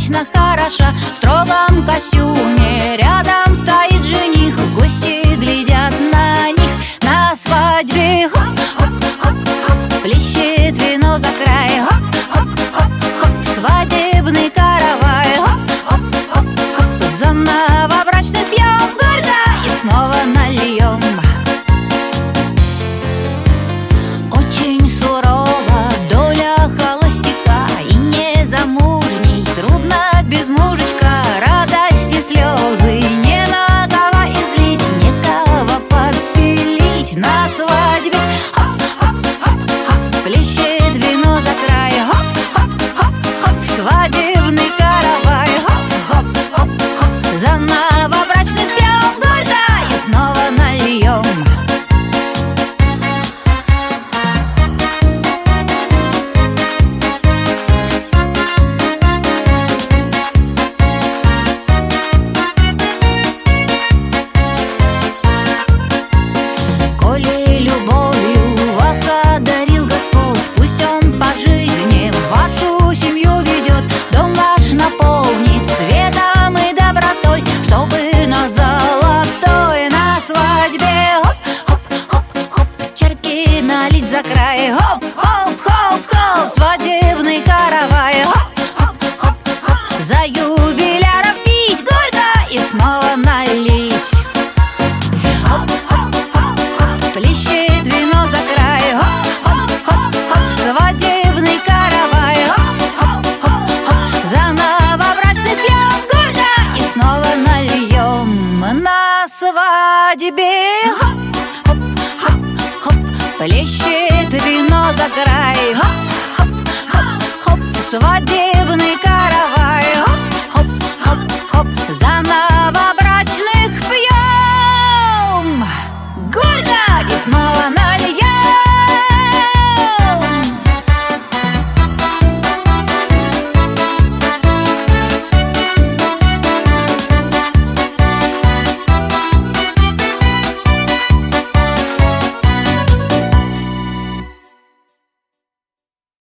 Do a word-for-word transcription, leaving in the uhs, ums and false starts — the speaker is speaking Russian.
вечно хороша. В строгом костюме рядом стоит жених, гости глядят на них. На свадьбе хоп-хоп-хоп-хоп плещет вино за край. Хоп-хоп-хоп-хоп свадебный каравай. Хоп-хоп-хоп за новобрачных пьем горько и снова нальем. Очень сурова доля холостяка, и незамужней трудно без мужичка. Радости слезы не на кого излить, некого попилить. На свадьбе хоп-хоп-хоп-хоп плещет вино за край. Хоп-хоп-хоп-хоп свадебный каравай. Хоп-хоп-хоп-хоп за новобрачных пьем горько и снова нальем. Коли любовью вас одарил Господь, пусть Он по жизни вашу семью ведет. Дом ваш наполнит светом и добротой, чтобы на золотой на свадьбе хоп-хоп-хоп-хоп чарки налить за край. Хоп-хоп-хоп-хоп свадебный каравай. Хоп-хоп-хоп за юбиляров пить горько и снова налить. Плещет вино за край. Хоп-хоп-хоп свадебный каравай. Хоп-хоп-хоп за новобрачных пьем горько и снова нальем. На свадьбе хоп-хоп-хоп плещет вино за край. Хоп-хоп-хоп свадебный